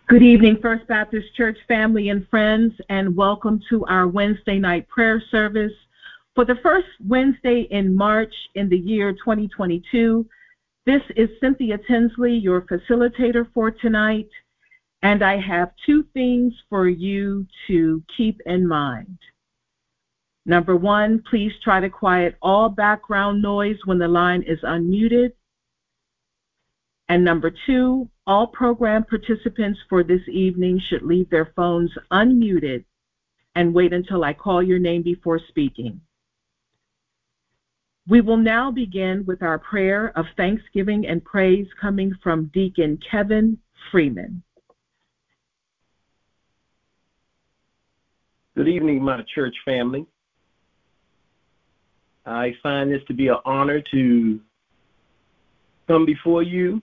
Good evening, First Baptist Church family and friends, and welcome to our Wednesday night prayer service for the first Wednesday in March in the year 2022. This is Cynthia Tinsley, your facilitator for tonight, and I have two things for you to keep in mind. Number one, please try to quiet all background noise when the line is unmuted. And number two, all program participants for this evening should leave their phones unmuted and wait until I call your name before speaking. We will now begin with our prayer of thanksgiving and praise coming from Deacon Kevin Freeman. Good evening, my church family. I find this to be an honor to come before you.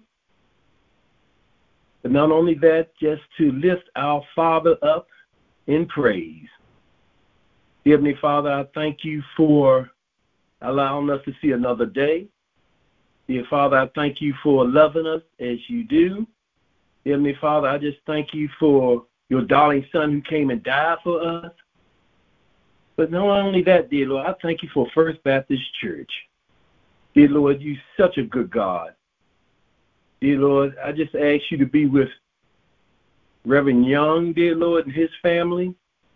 But not only that, just to lift our Father up in praise. Heavenly Father, I thank you for allowing us to see another day. Dear Father, I thank you for loving us as you do. Heavenly Father, I just thank you for your darling Son who came and died for us. But not only that, dear Lord, I thank you for First Baptist Church. Dear Lord, you're such a good God. Dear Lord, I just ask you to be with Reverend Young, dear Lord, and his family.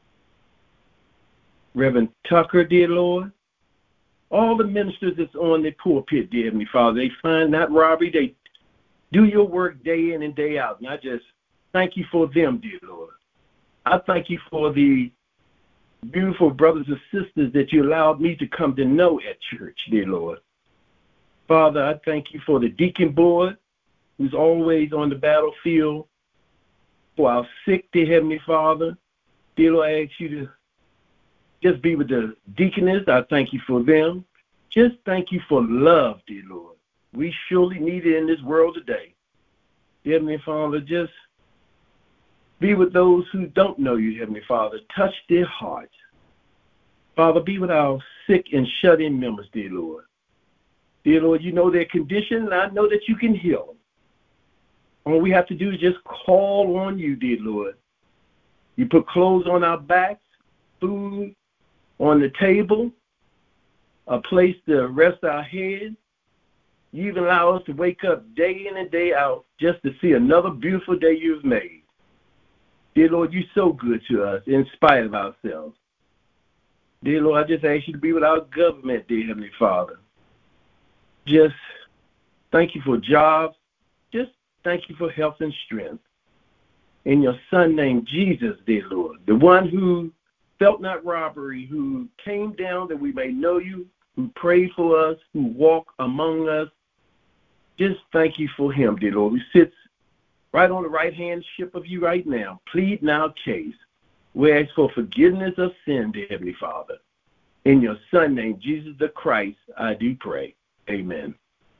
Reverend Tucker, dear Lord. All the ministers that's on the pulpit, dear Heavenly Father, they find not robbery. They do your work day in and day out. And I just thank you for them, dear Lord. I thank you for the beautiful brothers and sisters that you allowed me to come to know at church, dear Lord. Father, I thank you for the deacon board, who's always on the battlefield for our sick, dear Heavenly Father. Dear Lord, I ask you to just be with the deaconess. I thank you for them. Just thank you for love, dear Lord. We surely need it in this world today. Dear Heavenly Father, just be with those who don't know you, Heavenly Father. Touch their hearts. Father, be with our sick and shut-in members, dear Lord. Dear Lord, you know their condition, and I know that you can heal them. All we have to do is just call on you, dear Lord. You put clothes on our backs, food on the table, a place to rest our head. You even allow us to wake up day in and day out just to see another beautiful day you've made. Dear Lord, you're so good to us in spite of ourselves. Dear Lord, I just ask you to be with our government, dear Heavenly Father. Just thank you for jobs. Just thank you for health and strength. In your Son named Jesus, dear Lord, the one who felt not robbery, who came down that we may know you, who prayed for us, who walked among us. Just thank you for him, dear Lord, who sits right on the right-hand ship of you right now. Plead now case. We ask for forgiveness of sin, dear Heavenly Father. In your Son named Jesus the Christ, I do pray. Amen.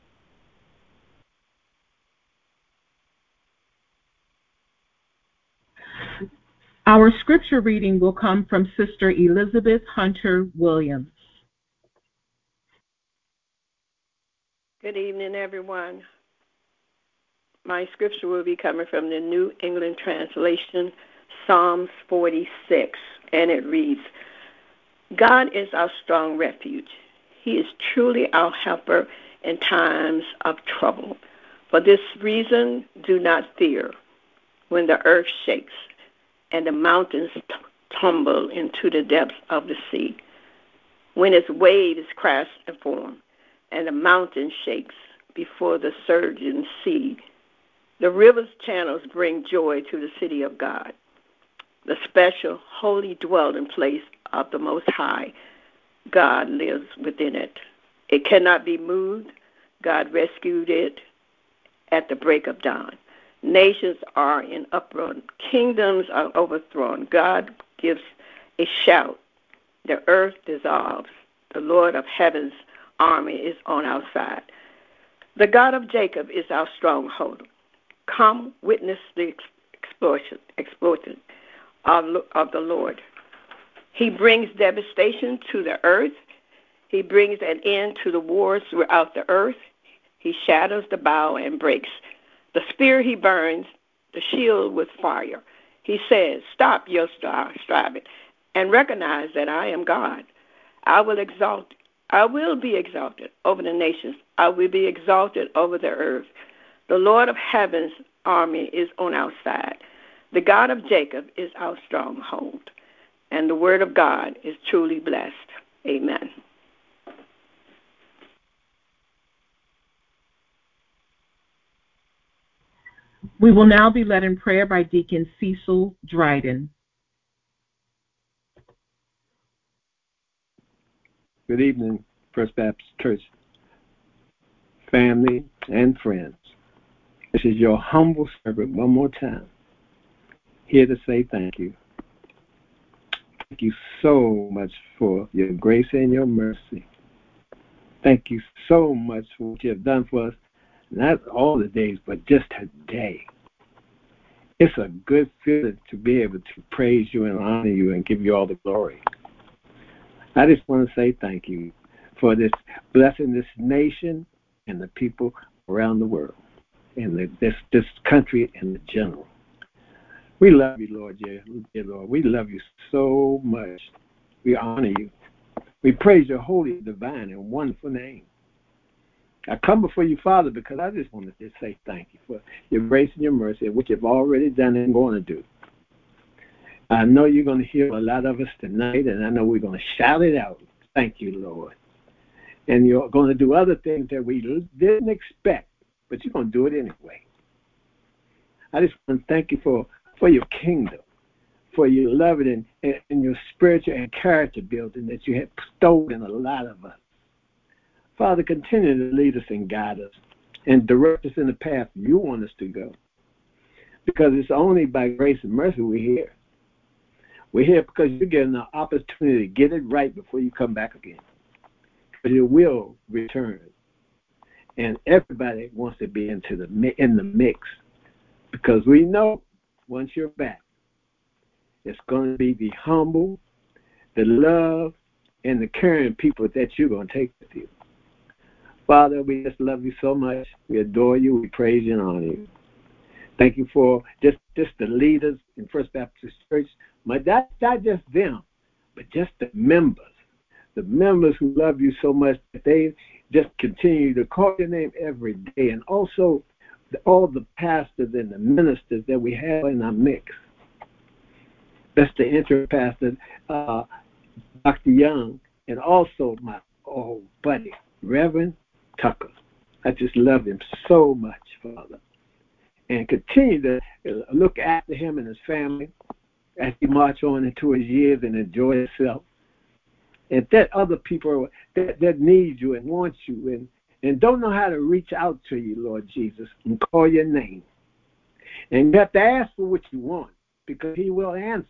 Our scripture reading will come from Sister Elizabeth Hunter Williams. Good evening, everyone. My scripture will be coming from the New England Translation, Psalms 46, and it reads, God is our strong refuge. He is truly our helper in times of trouble. For this reason, do not fear when the earth shakes and the mountains tumble into the depths of the sea, when its waves crash and foam, and the mountain shakes before the surging sea. The river's channels bring joy to the city of God, the special holy dwelling place of the Most High. God lives within it. It cannot be moved. God rescued it at the break of dawn. Nations are in uproar. Kingdoms are overthrown. God gives a shout. The earth dissolves. The Lord of heaven's army is on our side. The God of Jacob is our stronghold. Come witness the exploitation of the Lord. He brings devastation to the earth. He brings an end to the wars throughout the earth. He shatters the bow and breaks. The spear he burns, the shield with fire. He says, stop your striving and recognize that I am God. I will be exalted over the nations. I will be exalted over the earth. The Lord of heaven's army is on our side. The God of Jacob is our stronghold. And the word of God is truly blessed. Amen. We will now be led in prayer by Deacon Cecil Dryden. Good evening, First Baptist Church family and friends. This is your humble servant one more time, here to say thank you. Thank you so much for your grace and your mercy. Thank you so much for what you have done for us, not all the days, but just today. It's a good feeling to be able to praise you and honor you and give you all the glory. I just want to say thank you for this blessing this nation and the people around the world and this country in general. We love you, Lord, dear Lord. We love you so much. We honor you. We praise your holy, divine, and wonderful name. I come before you, Father, because I just wanted to say thank you for your grace and your mercy, which you've already done and going to do. I know you're going to hear a lot of us tonight, and I know we're going to shout it out. Thank you, Lord. And you're going to do other things that we didn't expect, but you're going to do it anyway. I just want to thank you for your kingdom, for your loving and your spiritual and character building that you have bestowed in a lot of us. Father, continue to lead us and guide us and direct us in the path you want us to go. Because it's only by grace and mercy we're here. We're here because you're getting an opportunity to get it right before you come back again. Because you will return. And everybody wants to be in the mix. Because we know once you're back, it's going to be the humble, the love, and the caring people that you're going to take with you. Father, we just love you so much. We adore you. We praise you and honor you. Thank you for just the leaders in First Baptist Church. But that's not just them, but just the members who love you so much that they just continue to call your name every day. And also all the pastors and the ministers that we have in our mix. That's the interim pastor, Dr. Young, and also my old buddy, Reverend Tucker. I just love him so much, Father. And continue to look after him and his family as he march on into his years and enjoy himself. And that other people that need you and want you and don't know how to reach out to you, Lord Jesus, and call your name. And you have to ask for what you want because he will answer.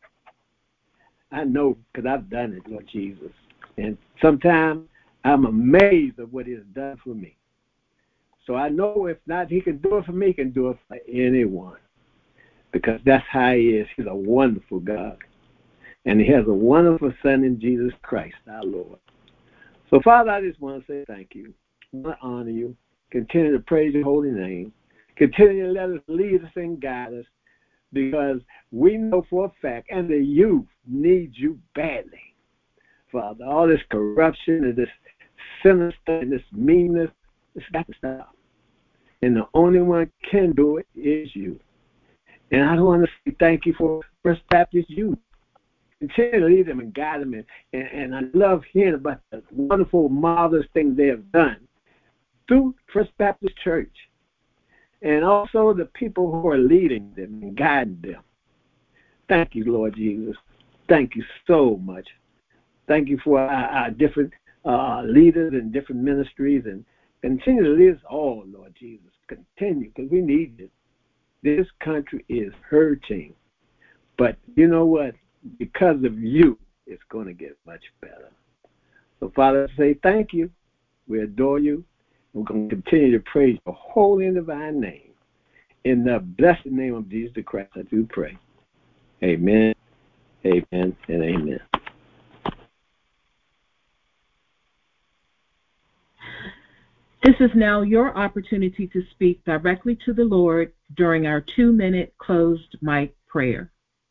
I know because I've done it, Lord Jesus. And sometimes I'm amazed at what he has done for me. So I know if not, he can do it for me, he can do it for anyone. Because that's how he is. He's a wonderful God. And he has a wonderful Son in Jesus Christ, our Lord. So, Father, I just want to say thank you. I want to honor you. Continue to praise your holy name. Continue to let us lead us and guide us because we know for a fact, and the youth needs you badly. Father, all this corruption and this sinister and this meanness, it's got to stop. And the only one can do it is you. And I want to say thank you for First Baptist youth. Continue to lead them and guide them. And I love hearing about the wonderful, marvelous things they have done through First Baptist Church. And also the people who are leading them and guiding them. Thank you, Lord Jesus. Thank you so much. Thank you for our different leaders and different ministries. And continue to lead us all, Lord Jesus. Continue, because we need it. This country is hurting. But you know what? Because of you, it's going to get much better. So, Father, I say thank you. We adore you. We're going to continue to praise your holy and divine name. In the blessed name of Jesus Christ, I do pray. Amen, amen, and amen. This is now your opportunity to speak directly to the Lord during our 2-minute closed mic prayer.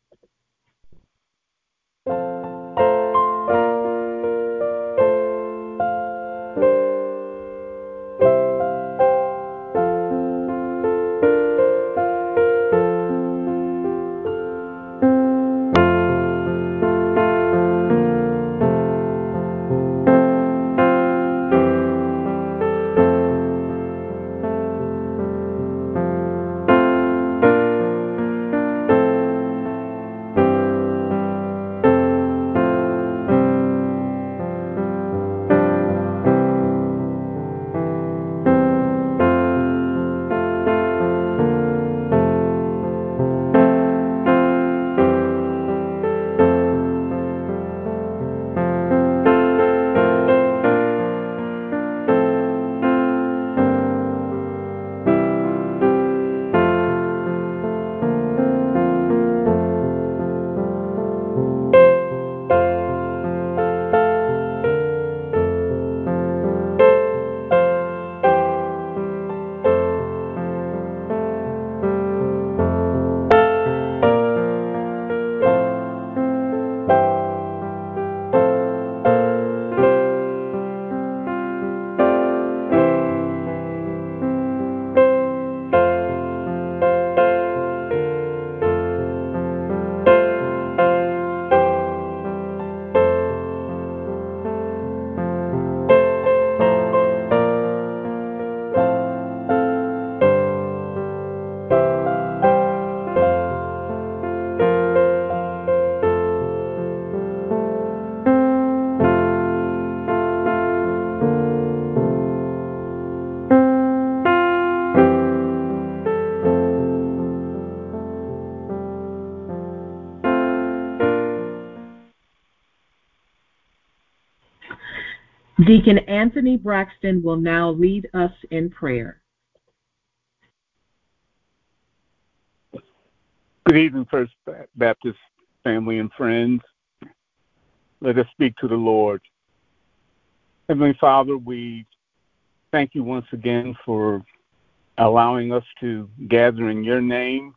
Deacon Anthony Braxton will now lead us in prayer. Good evening, First Baptist family and friends. Let us speak to the Lord. Heavenly Father, we thank you once again for allowing us to gather in your name,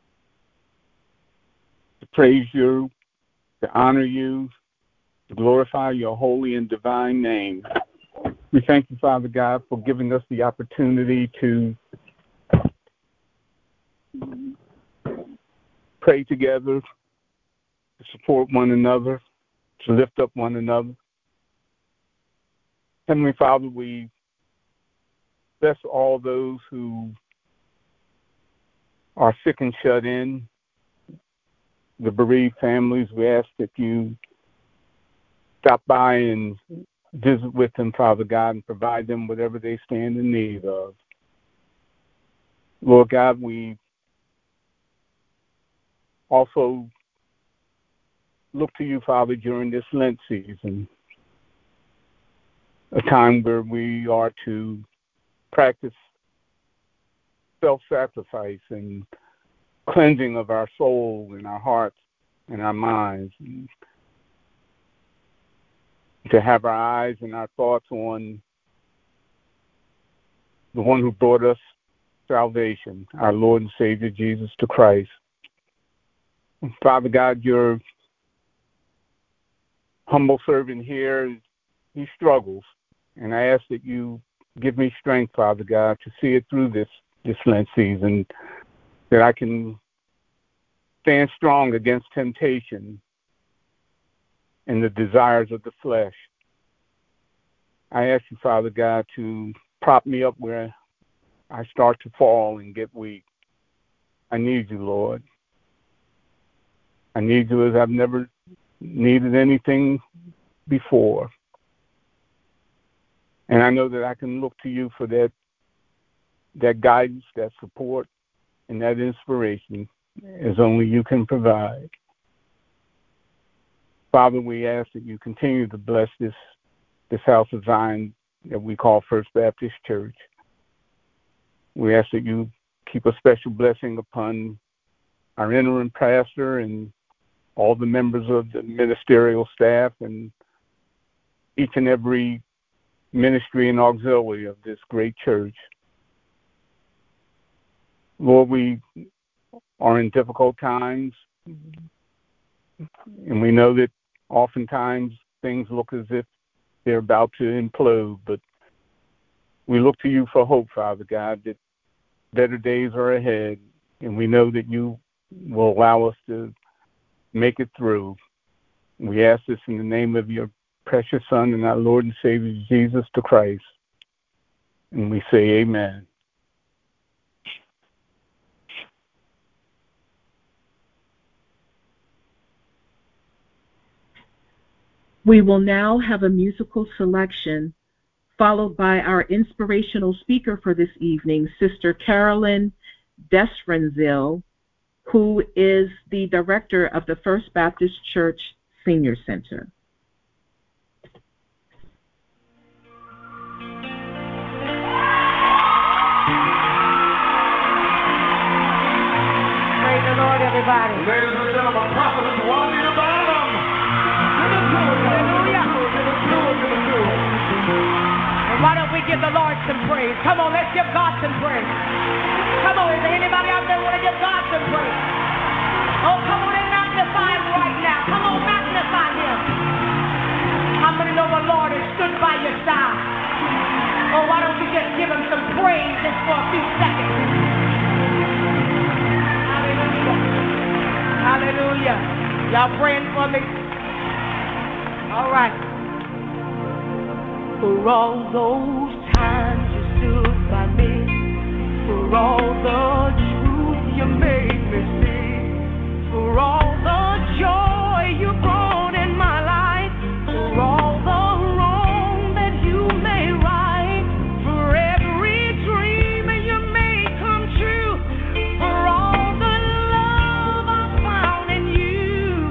to praise you, to honor you, to glorify your holy and divine name. We thank you, Father God, for giving us the opportunity to pray together, to support one another, to lift up one another. Heavenly Father, we bless all those who are sick and shut in, the bereaved families. We ask that you stop by and visit with them, Father God, and provide them whatever they stand in need of. Lord God, we also look to you, Father, during this Lent season, a time where we are to practice self-sacrifice and cleansing of our soul and our hearts and our minds, and to have our eyes and our thoughts on the one who brought us salvation, our Lord and Savior, Jesus the Christ. Father God, your humble servant here, he struggles, and I ask that you give me strength, Father God, to see it through this Lent season, that I can stand strong against temptation and the desires of the flesh. I ask you, Father God, to prop me up where I start to fall and get weak. I need you, Lord. I need you as I've never needed anything before. And I know that I can look to you for that guidance, that support, and that inspiration as only you can provide. Father, we ask that you continue to bless this house of Zion that we call First Baptist Church. We ask that you keep a special blessing upon our interim pastor and all the members of the ministerial staff and each and every ministry and auxiliary of this great church. Lord, we are in difficult times, and we know that oftentimes things look as if they're about to implode, but we look to you for hope, Father God, that better days are ahead, and we know that you will allow us to make it through. We ask this in the name of your precious Son and our Lord and Savior, Jesus the Christ. And we say amen. We will now have a musical selection followed by our inspirational speaker for this evening, Sister Carolyn Desfrenzil, who is the director of the First Baptist Church Senior Center. Praise the Lord, everybody. Ladies and gentlemen, prophetess Juanita Bottom. Give it to us. Hallelujah. Give it to us. Give it to us. And why don't we give the Lord some praise? Come on, let's give God some praise. Come on, is there anybody out there want to give God some praise? Oh, come on and magnify him right now. Come on, magnify him. How many know the Lord has stood by your side? Oh, why don't you just give him some praise just for a few seconds? Hallelujah. Hallelujah. Y'all praying for me? All right. For all those times you stood by me, for all the truth you made me see, for all the joy you brought in my life, for all the wrong that you made right, for every dream you made come true, for all the love I found in you,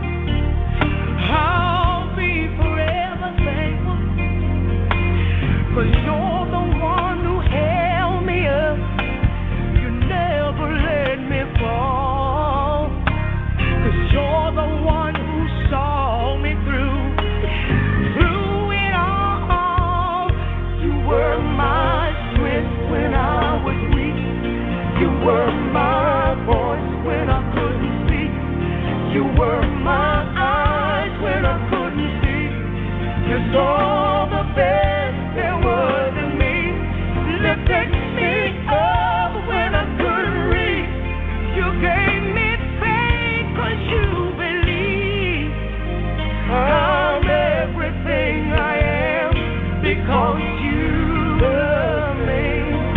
I'll be forever thankful. 'Cause you're the one who held me up. You never let me fall. 'Cause you're the one who saw me through. Through it all. You were my strength when I was weak. You were my voice when I couldn't speak. You were my eyes when I couldn't see. You saw the best there was in me. Lifted me up when I couldn't reach. You gave me faith 'cause you believe. I'm everything I am because you love me.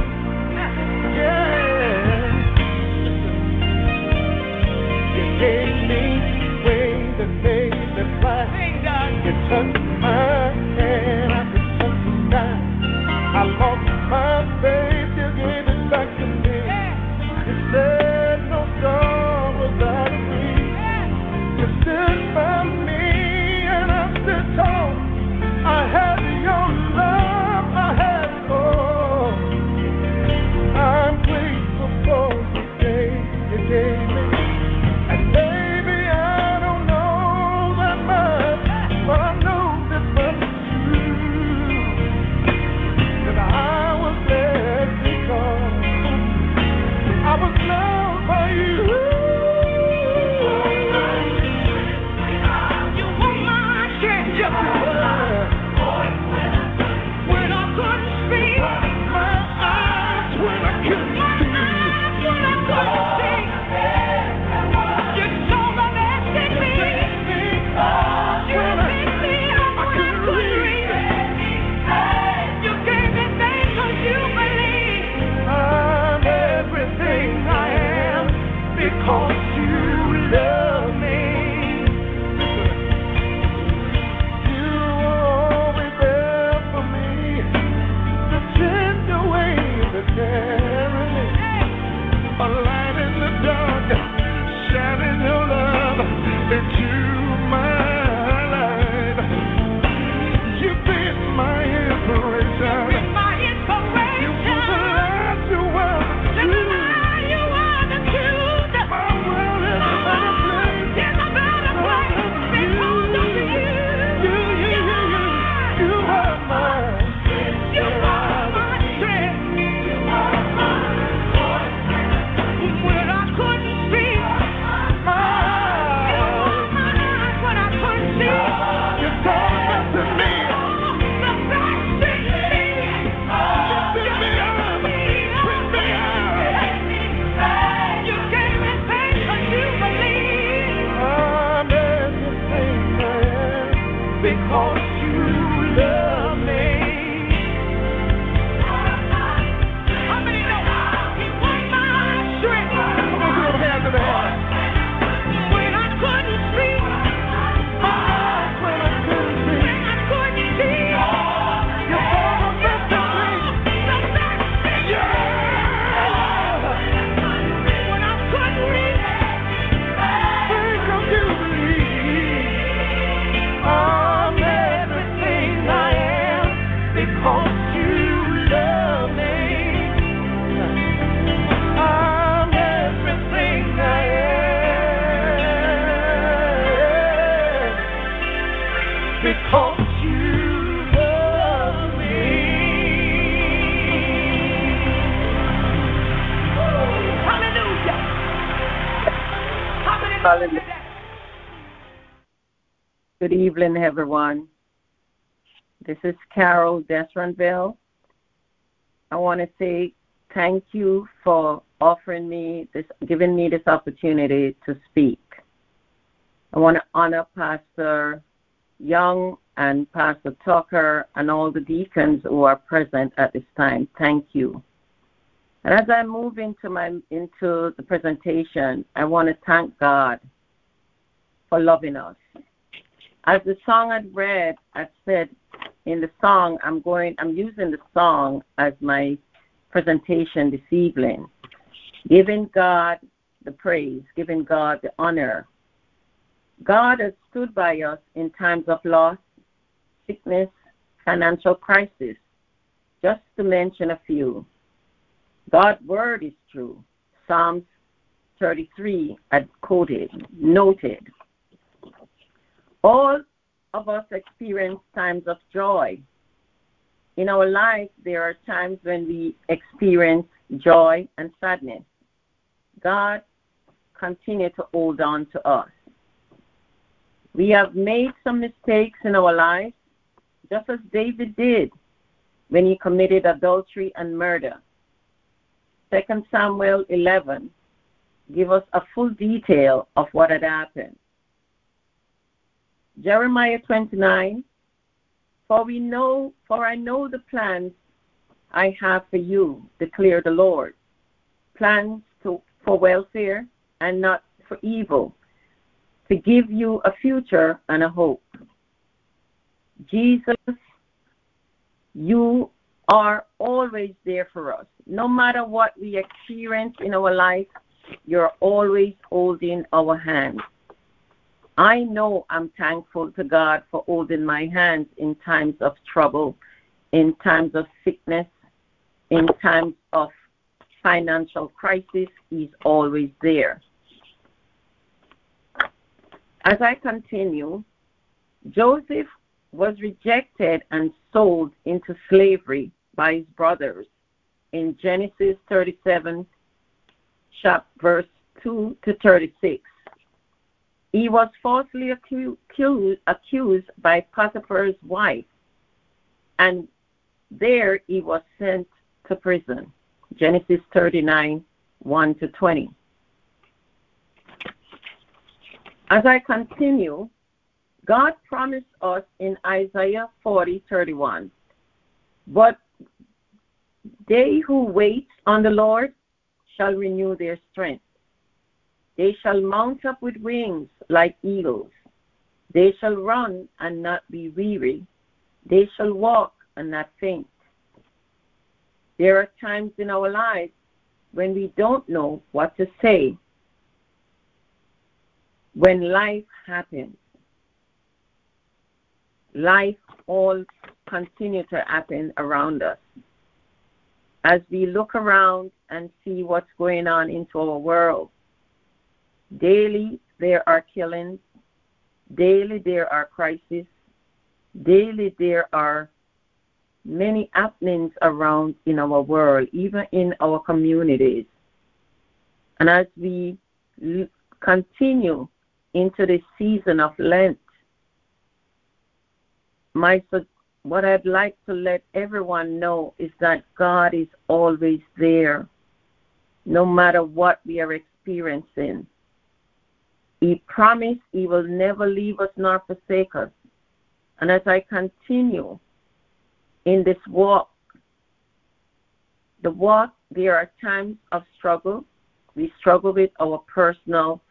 Yeah. You gave me wings that made me fly. You touched my hand, I could touch the sky. I lost my faith, you gave it back to me. You said no song was out of reach. You stood by me and I stood tall. I had your love, I had it all. I'm grateful for the day you gave me. And baby, I don't know that much, but I know that much is true. because you love me. How many know He was my strength? Come on, put those hands in the air. When I couldn't speak, when I couldn't see, you brought a victory. Yeah. When I couldn't reach, think of you believe. I'm everything I am because you love me. I'm everything I am because you love me. Hallelujah. How many know Hallelujah. that? Good evening, everyone. This is Carol Desranville. I want to say thank you for giving me this opportunity to speak. I want to honor Pastor Young and Pastor Tucker and all the deacons who are present at this time. Thank you. And as I move into the presentation, I want to thank God for loving us. As the song I'd read, I said in the song, I'm using the song as my presentation this evening, giving God the praise, giving God the honor. God has stood by us in times of loss, sickness, financial crisis, just to mention a few. God's word is true. Psalms 33 had noted. All of us experience times of joy. In our life, there are times when we experience joy and sadness. God continues to hold on to us. We have made some mistakes in our lives, just as David did when he committed adultery and murder. 2 Samuel 11 gives us a full detail of what had happened. Jeremiah 29, for I know the plans I have for you, declared the Lord, plans for welfare and not for evil, to give you a future and a hope. Jesus, you are always there for us. No matter what we experience in our life, you're always holding our hand. I know I'm thankful to God for holding my hands in times of trouble, in times of sickness, in times of financial crisis. He's always there. As I continue, Joseph was rejected and sold into slavery by his brothers in Genesis 37, verse 2 to 36. He was falsely accused by Potiphar's wife, and there he was sent to prison. Genesis 39, 1 to 20. As I continue, God promised us in Isaiah 40:31, but they who wait on the Lord shall renew their strength. They shall mount up with wings like eagles. They shall run and not be weary. They shall walk and not faint. There are times in our lives when we don't know what to say when life happens. Life all continue to happen around us. As we look around and see what's going on into our world, daily there are killings, daily there are crises, daily there are many happenings around in our world, even in our communities. And as we continue into the season of Lent, what I'd like to let everyone know is that God is always there, no matter what we are He promised He will never leave us nor forsake us. And as I continue in this walk, there are times of struggle. We struggle with our personal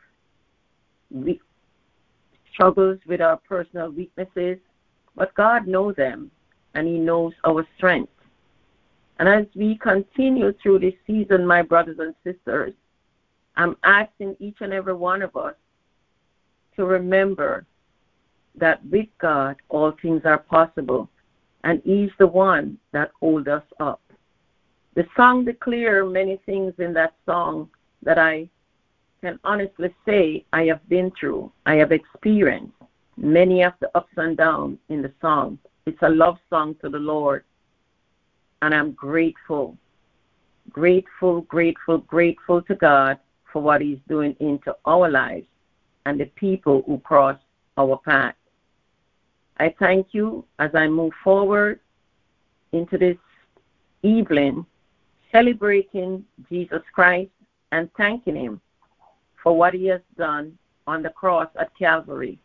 struggles, with our personal weaknesses, but God knows them, and He knows our strength. And as we continue through this season, my brothers and sisters, I'm asking each and every one of us to remember that with God, all things are possible, and He's the one that holds us up. The song declares many things in that song that I can honestly say I have been through. I have experienced many of the ups and downs in the song. It's a love song to the Lord, and I'm grateful to God for what He's doing into our lives and the people who cross our path. I thank you as I move forward into this evening, celebrating Jesus Christ and thanking Him for what He has done on the cross at Calvary.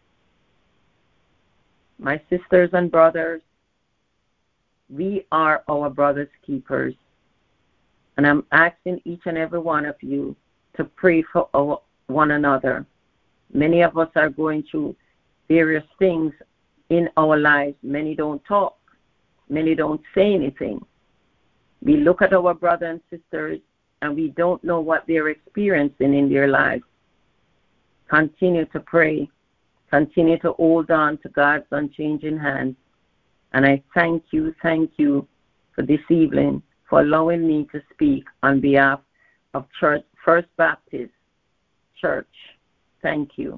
My sisters and brothers, we are our brother's keepers. And I'm asking each and every one of you to pray for one another. Many of us are going through various things in our lives. Many don't talk. Many don't say anything. We look at our brothers and sisters and we don't know what they're experiencing in their lives. Continue to pray. Continue to hold on to God's unchanging hand. And I thank you for this evening, for allowing me to speak on behalf of First Baptist Church. Thank you.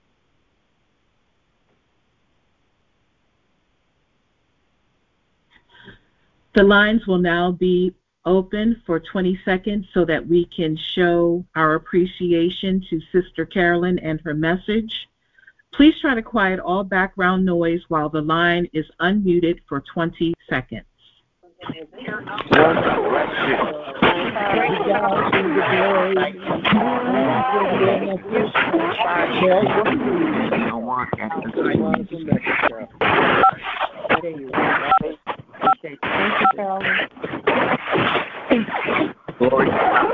The lines will now be open for 20 seconds so that we can show our appreciation to Sister Carolyn and her message. Please try to quiet all background noise while the line is unmuted for 20 seconds. Glory.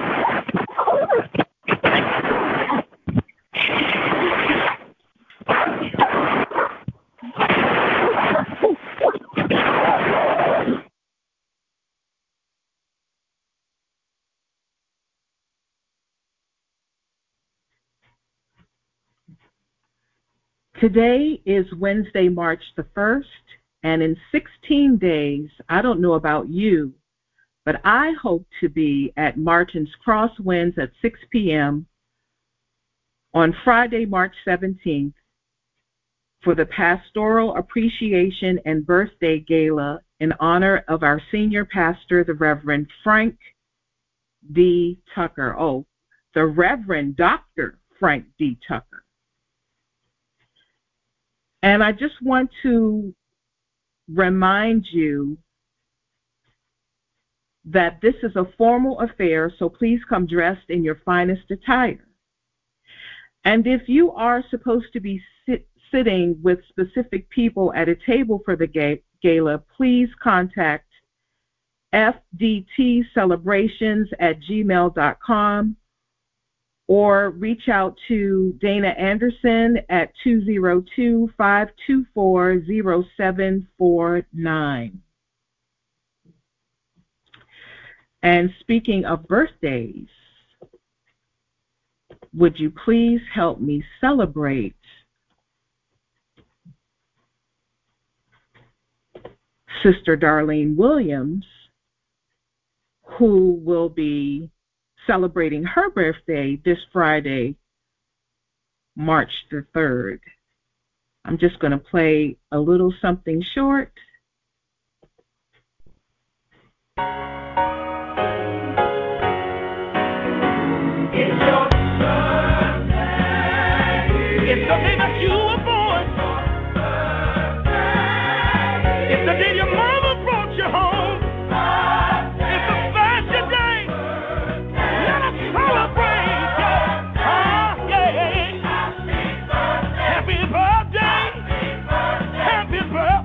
Today is Wednesday, March the 1st, and in 16 days, I don't know about you, but I hope to be at Martin's Crosswinds at 6 p.m. on Friday, March 17th for the Pastoral Appreciation and Birthday Gala in honor of our senior pastor, the Reverend Frank D. Tucker. Oh, the Reverend Dr. Frank D. Tucker. And I just want to remind you that this is a formal affair, so please come dressed in your finest attire. And if you are supposed to be sitting with specific people at a table for the gala, please contact fdtcelebrations@gmail.com or reach out to Dana Anderson at 202-524-0749. And speaking of birthdays, would you please help me celebrate Sister Darlene Williams, who will be celebrating her birthday this Friday, March the 3rd. I'm just going to play a little something short. It's your birthday. It's the day that you were born. It's the day your mama brought you home. It's a special day. Let us celebrate. Yeah. Happy birthday. Happy birthday.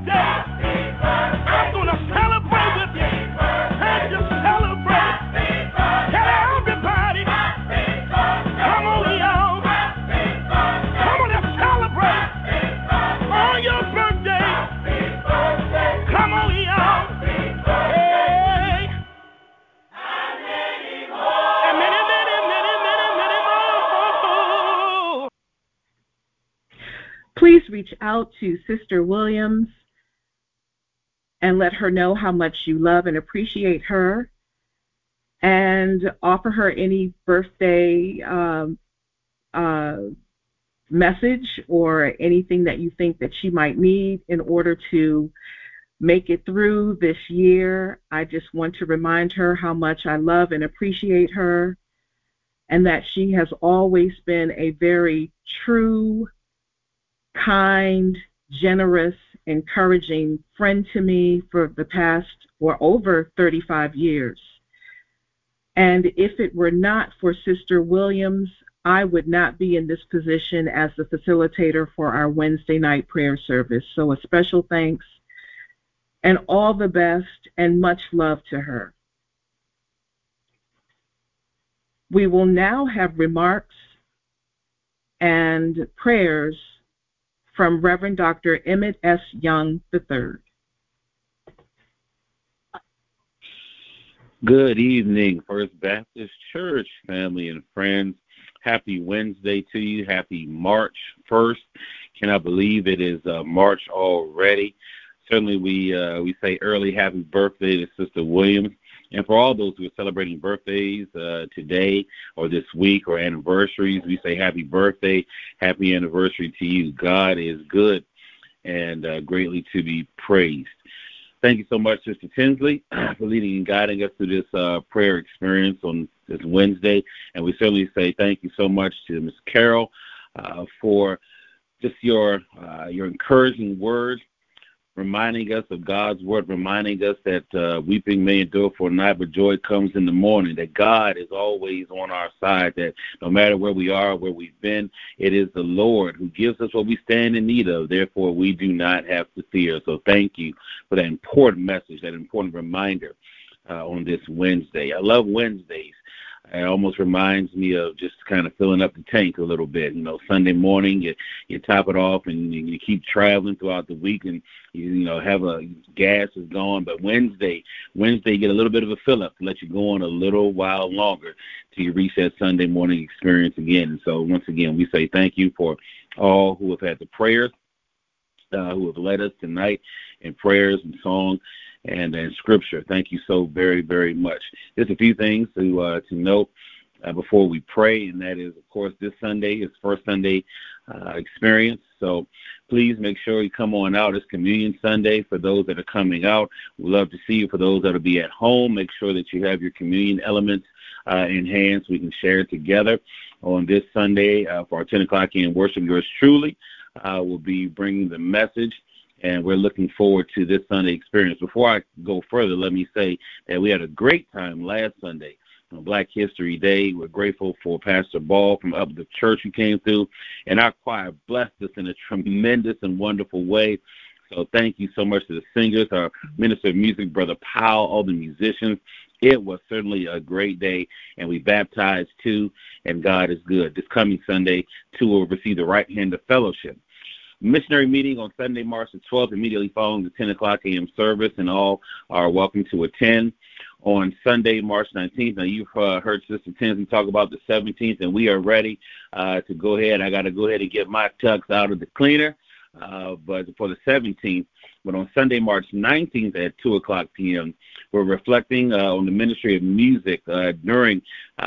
reach out to Sister Williams and let her know how much you love and appreciate her, and offer her any birthday message or anything that you think that she might need in order to make it through this year. I just want to remind her how much I love and appreciate her, and that she has always been a very true, kind, generous, encouraging friend to me for the past or over 35 years. And if it were not for Sister Williams, I would not be in this position as the facilitator for our Wednesday night prayer service. So a special thanks and all the best and much love to her. We will now have remarks and prayers from Reverend Dr. Emmett S. Young III. Good evening, First Baptist Church family and friends. Happy Wednesday to you. Happy March 1st. Cannot believe it is March already. Certainly we say early happy birthday to Sister Williams. And for all those who are celebrating birthdays today or this week or anniversaries, we say happy birthday, happy anniversary to you. God is good and greatly to be praised. Thank you so much, Sister Tinsley, for leading and guiding us through this prayer experience on this Wednesday. And we certainly say thank you so much to Ms. Carol for just your encouraging words, reminding us of God's word, reminding us that weeping may endure for a night, but joy comes in the morning, that God is always on our side, that no matter where we are, where we've been, it is the Lord who gives us what we stand in need of. Therefore, we do not have to fear. So thank you for that important message, that important reminder on this Wednesday. I love Wednesdays. It almost reminds me of just kind of filling up the tank a little bit. You know, Sunday morning, you top it off and you keep traveling throughout the week, and you have gas is gone. But Wednesday, you get a little bit of a fill up to let you go on a little while longer till you reach that Sunday morning experience again. And so once again, we say thank you for all who have had the prayers, who have led us tonight in prayers and song and scripture. Thank you so very, very much. Just a few things to note before we pray, and that is, of course, this Sunday is First Sunday experience. So please make sure you come on out. It's Communion Sunday for those that are coming out. We'd love to see you. For those that will be at home, make sure that you have your communion elements in hand so we can share it together on this Sunday for our 10 o'clock a.m. worship. Yours truly will be bringing the message, and we're looking forward to this Sunday experience. Before I go further, let me say that we had a great time last Sunday on Black History Day. We're grateful for Pastor Ball from Up the Church who came through, and our choir blessed us in a tremendous and wonderful way. So thank you so much to the singers, our minister of music, Brother Powell, all the musicians. It was certainly a great day, and we baptized too, and God is good. This coming Sunday, too, will receive the right hand of fellowship. Missionary meeting on Sunday, March the 12th, immediately following the 10 o'clock a.m. service, and all are welcome to attend. On Sunday, March 19th, now you've heard Sister Tinsley talk about the 17th, and we are ready to go ahead. I got to go ahead and get my tux out of the cleaner, but for the 17th. But on Sunday, March 19th at 2 o'clock p.m., we're reflecting on the ministry of music during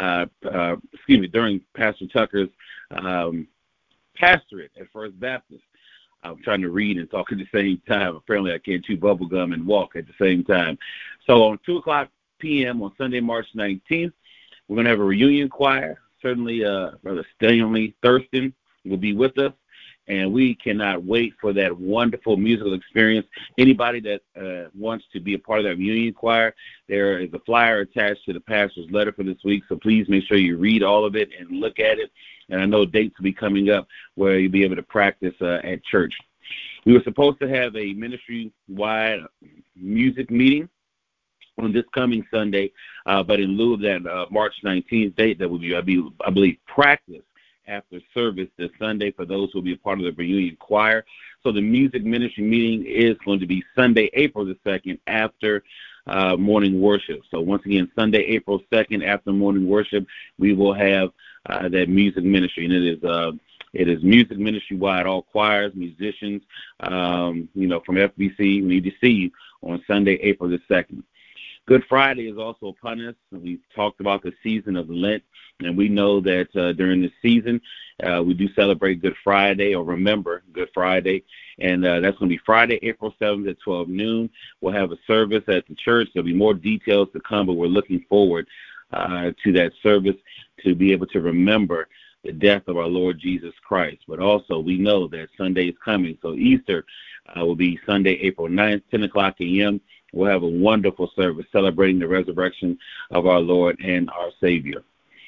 Pastor Tucker's pastorate at First Baptist. I'm trying to read and talk at the same time. Apparently, I can't chew bubble gum and walk at the same time. So on 2 o'clock p.m. on Sunday, March 19th, we're going to have a reunion choir. Certainly, Brother Stanley Thurston will be with us, and we cannot wait for that wonderful musical experience. Anybody that wants to be a part of that reunion choir, there is a flyer attached to the pastor's letter for this week, so please make sure you read all of it and look at it. And I know dates will be coming up where you'll be able to practice at church. We were supposed to have a ministry-wide music meeting on this coming Sunday, but in lieu of that March 19th date, that will be, I believe, practice after service this Sunday for those who will be a part of the reunion choir. So the music ministry meeting is going to be Sunday, April the 2nd, after morning worship. So once again, Sunday, April 2nd, after morning worship, we will have that music ministry, and it is It is music ministry-wide, all choirs, musicians, from FBC. We need to see you on Sunday, April the 2nd. Good Friday is also upon us. We've talked about the season of Lent, and we know that during this season, we do celebrate Good Friday, or remember Good Friday, and that's going to be Friday, April 7th at 12 noon. We'll have a service at the church. There'll be more details to come, but we're looking forward to that service to be able to remember the death of our Lord Jesus Christ. But also, we know that Sunday is coming, so Easter will be Sunday, April 9th, 10 o'clock a.m., We'll have a wonderful service celebrating the resurrection of our Lord and our Savior.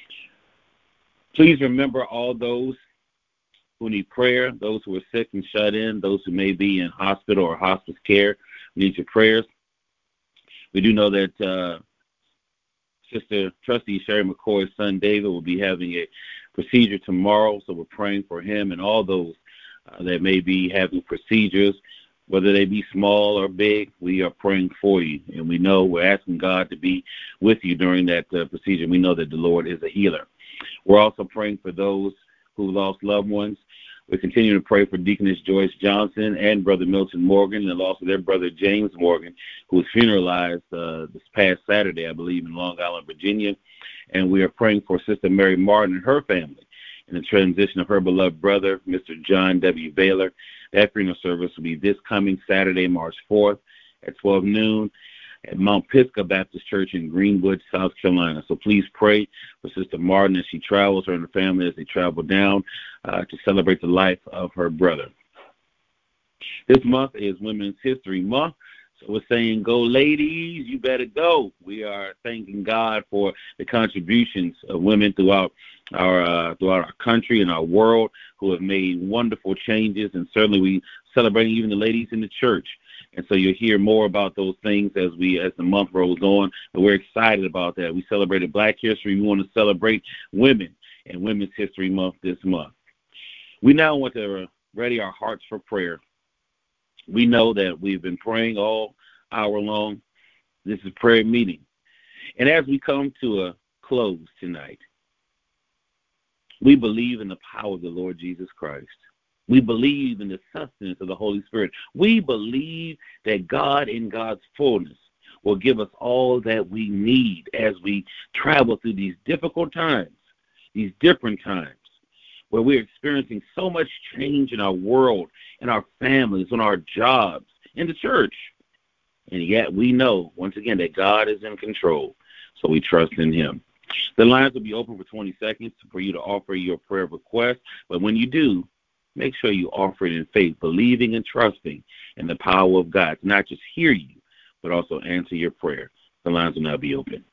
Please remember all those who need prayer, those who are sick and shut in, those who may be in hospital or hospice care, need your prayers. We do know that Sister Trustee Sherry McCoy's son David will be having a procedure tomorrow, so we're praying for him and all those that may be having procedures. Whether they be small or big, we are praying for you. And we know we're asking God to be with you during that procedure. We know that the Lord is a healer. We're also praying for those who lost loved ones. We continue to pray for Deaconess Joyce Johnson and Brother Milton Morgan, and the loss of their brother James Morgan, who was funeralized this past Saturday, I believe, in Long Island, Virginia. And we are praying for Sister Mary Martin and her family in the transition of her beloved brother, Mr. John W. Baylor. That funeral service will be this coming Saturday, March 4th at 12 noon at Mount Pisgah Baptist Church in Greenwood, South Carolina. So please pray for Sister Martin as she travels, her and her family as they travel down to celebrate the life of her brother. This month is Women's History Month. So we're saying, go ladies, you better go. We are thanking God for the contributions of women throughout our country and our world who have made wonderful changes, and certainly we celebrating even the ladies in the church. And so you'll hear more about those things as the month rolls on. But we're excited about that. We celebrated Black History. We want to celebrate women and Women's History Month this month. We now want to ready our hearts for prayer. We know that we've been praying all hour long. This is prayer meeting. And as we come to a close tonight, we believe in the power of the Lord Jesus Christ. We believe in the sustenance of the Holy Spirit. We believe that God in God's fullness will give us all that we need as we travel through these difficult times, these different times, where we're experiencing so much change in our world, in our families, on our jobs, in the church. And yet we know, once again, that God is in control, so we trust in him. The lines will be open for 20 seconds for you to offer your prayer request. But when you do, make sure you offer it in faith, believing and trusting in the power of God to not just hear you, but also answer your prayer. The lines will now be open.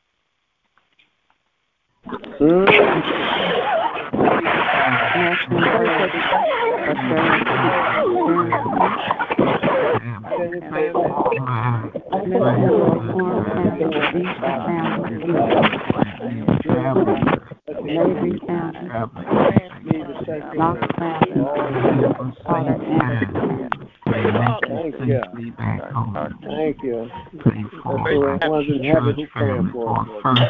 Thank you. Wasn't having who praying for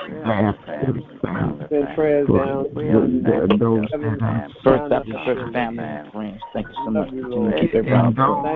send prayers down. First Baptist Church family and friends. Thank you so much for keep everybody.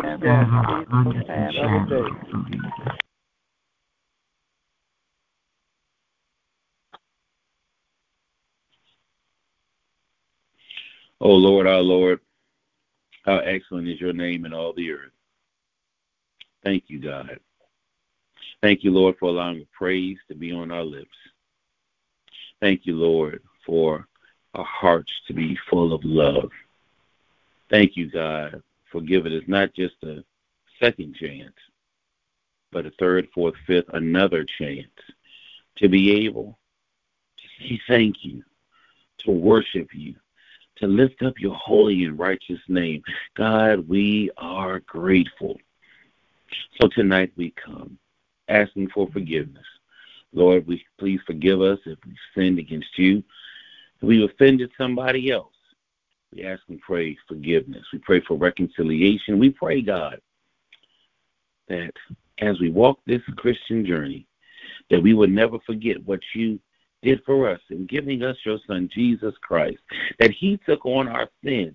Oh, Lord, our Lord, how excellent is your name in all the earth. Thank you, God. Thank you, Lord, for allowing praise to be on our lips. Thank you, Lord, for our hearts to be full of love. Thank you, God, for giving us not just a second chance, but a third, fourth, fifth, another chance to be able to say thank you, to worship you, to lift up your holy and righteous name. God, we are grateful. So tonight we come asking for forgiveness. Lord, please forgive us if we've sinned against you, if we've offended somebody else. We ask and pray forgiveness. We pray for reconciliation. We pray, God, that as we walk this Christian journey, that we would never forget what you did for us in giving us your Son, Jesus Christ, that he took on our sins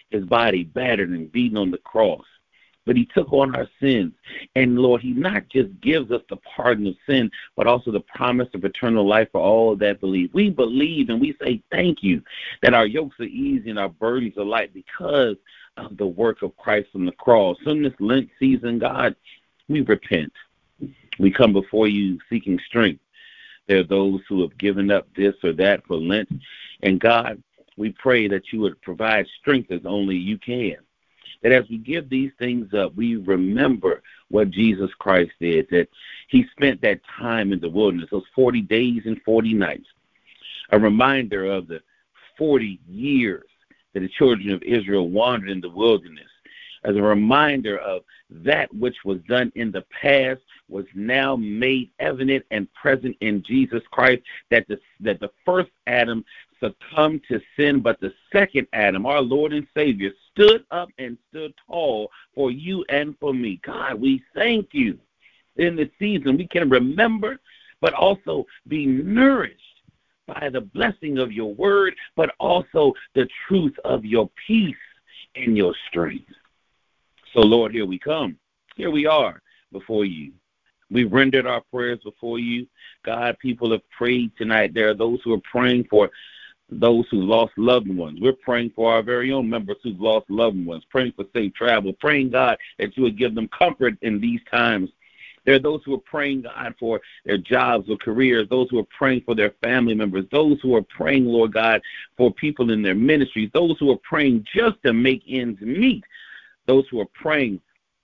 his body battered and beaten on the cross. But he took on our sins. And, Lord, he not just gives us the pardon of sin, but also the promise of eternal life for all that believe. We believe and we say thank you that our yokes are easy and our burdens are light because of the work of Christ on the cross. So in this Lent season, God, we repent. We come before you seeking strength. There are those who have given up this or that for Lent. And, God, we pray that you would provide strength as only you can. That as we give these things up, we remember what Jesus Christ did, that he spent that time in the wilderness, those 40 days and 40 nights, a reminder of the 40 years that the children of Israel wandered in the wilderness, as a reminder of that which was done in the past was now made evident and present in Jesus Christ, that the first Adam succumbed to sin, but the second Adam, our Lord and Savior, stood up and stood tall for you and for me. God, we thank you. In this season, we can remember, but also be nourished by the blessing of your word, but also the truth of your peace and your strength. So, Lord, here we come. Here we are before you. We rendered our prayers before you. God, people have prayed tonight. There are those who are praying for those who lost loved ones. We're praying for our very own members who've lost loved ones, praying for safe travel, praying, God, that you would give them comfort in these times. There are those who are praying, God, for their jobs or careers, those who are praying for their family members, those who are praying, Lord God, for people in their ministries, those who are praying just to make ends meet, those who are praying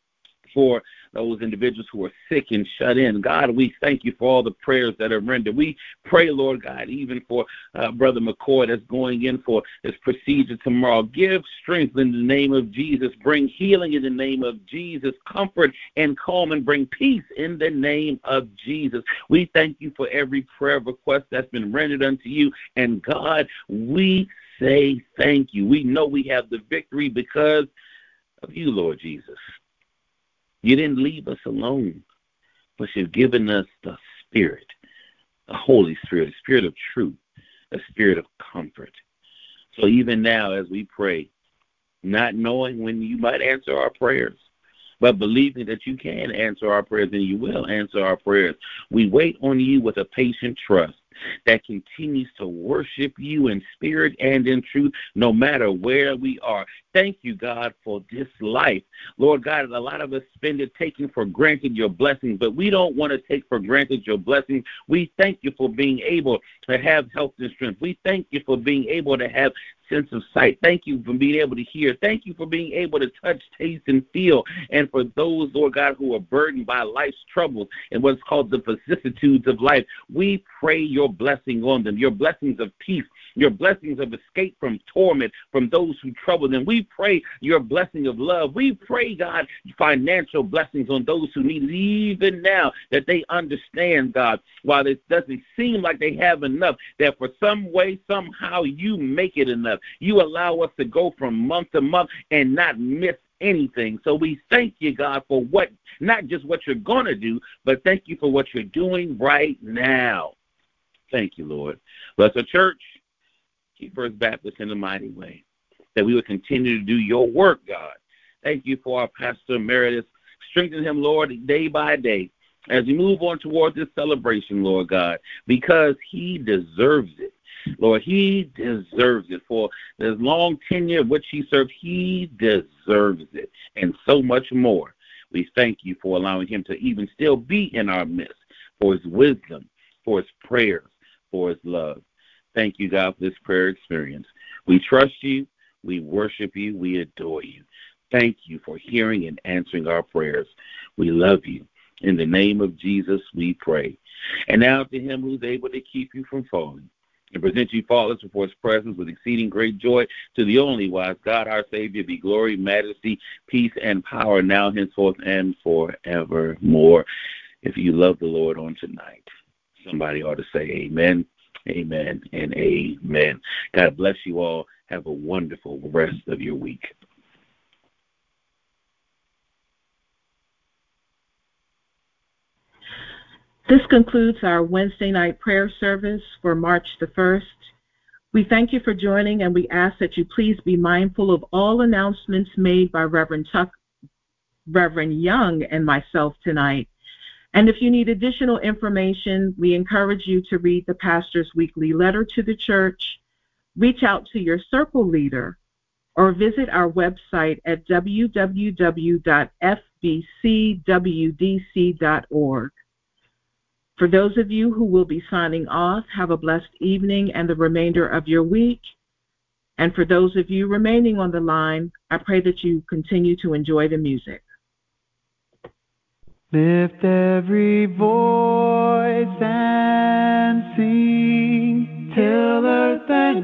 for those individuals who are sick and shut in. God, we thank you for all the prayers that are rendered. We pray, Lord God, even for Brother McCoy that's going in for his procedure tomorrow. Give strength in the name of Jesus. Bring healing in the name of Jesus. Comfort and calm and bring peace in the name of Jesus. We thank you for every prayer request that's been rendered unto you. And God, we say thank you. We know we have the victory because of you, Lord Jesus. You didn't leave us alone, but you've given us the Spirit, the Holy Spirit, the Spirit of truth, the Spirit of comfort. So even now as we pray, not knowing when you might answer our prayers, but believing that you can answer our prayers and you will answer our prayers, we wait on you with a patient trust that continues to worship you in spirit and in truth, no matter where we are. Thank you, God, for this life. Lord God, a lot of us spend it taking for granted your blessings, but we don't want to take for granted your blessings. We thank you for being able to have health and strength. We thank you for being able to have sense of sight. Thank you for being able to hear. Thank you for being able to touch, taste, and feel. And for those, Lord God, who are burdened by life's troubles and what's called the vicissitudes of life, we pray your blessing on them, your blessings of peace, your blessings of escape from torment, from those who trouble them. We pray your blessing of love. We pray, God, financial blessings on those who need it even now, that they understand, God, while it doesn't seem like they have enough, that for some way, somehow you make it enough. You allow us to go from month to month and not miss anything. So we thank you, God, for what, not just what you're going to do, but thank you for what you're doing right now. Thank you, Lord. Bless our church. Keep First Baptist in a mighty way, that we would continue to do your work, God. Thank you for our Pastor Emeritus. Strengthen him, Lord, day by day as we move on toward this celebration, Lord God, because he deserves it. Lord, he deserves it. For the long tenure of which he served, he deserves it, and so much more. We thank you for allowing him to even still be in our midst, for his wisdom, for his prayers, for his love. Thank you, God, for this prayer experience. We trust you, we worship you, we adore you. Thank you for hearing and answering our prayers. We love you. In the name of Jesus, we pray. And now to him who's able to keep you from falling and present you faultless before his presence with exceeding great joy, to the only wise God, our Savior, be glory, majesty, peace, and power now, henceforth, and forevermore. If you love the Lord on tonight, somebody ought to say amen, amen, and amen. God bless you all. Have a wonderful rest of your week. This concludes our Wednesday night prayer service for March the 1st. We thank you for joining, and we ask that you please be mindful of all announcements made by Reverend Young and myself tonight. And if you need additional information, we encourage you to read the pastor's weekly letter to the church, reach out to your circle leader, or visit our website at www.fbcwdc.org. For those of you who will be signing off, have a blessed evening and the remainder of your week. And for those of you remaining on the line, I pray that you continue to enjoy the music. Lift every voice and sing till earth and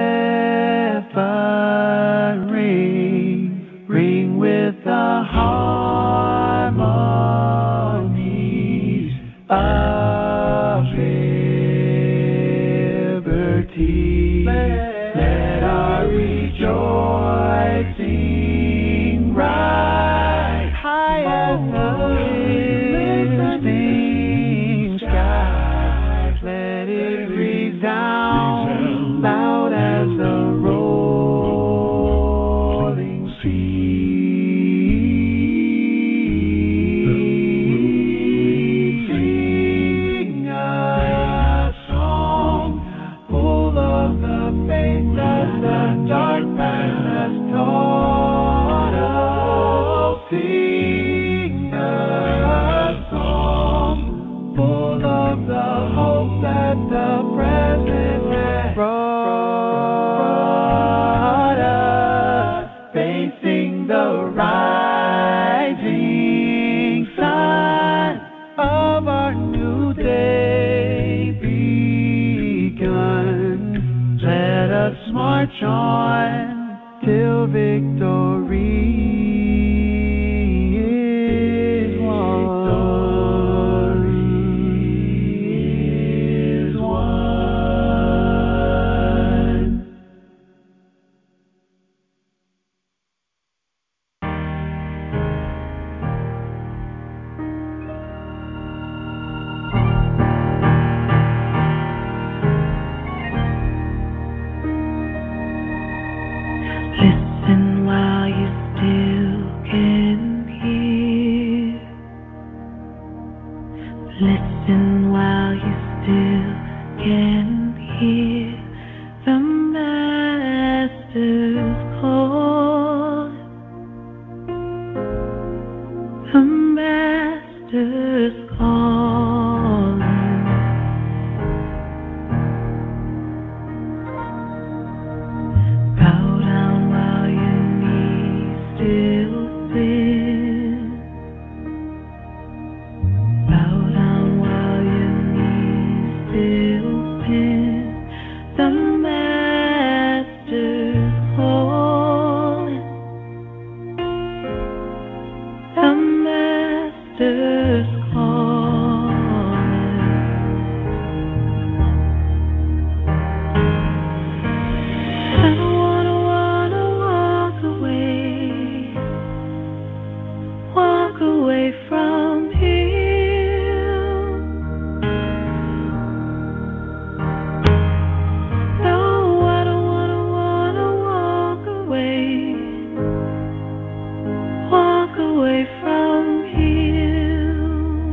heaven ring, ring with the harmonies of liberty. Let our rejoicing rise high as the listening skies. Let it resound loud as the rolling sea. Sing a song full of the faith that the dark past has taught us. Sing a song full of the hope that the present has brought us. Facing the rising sun of our new day begun. Let us march on till victory is won. Victory is won. Listen while you still can hear. Listen while you still can hear the Master's call. The Master's calling. Bow down while your knees still bend. Bow down while your knees still bend. The Master's calling. The Master's calling. I don't wanna walk away from Him. No, I don't wanna walk away from Him.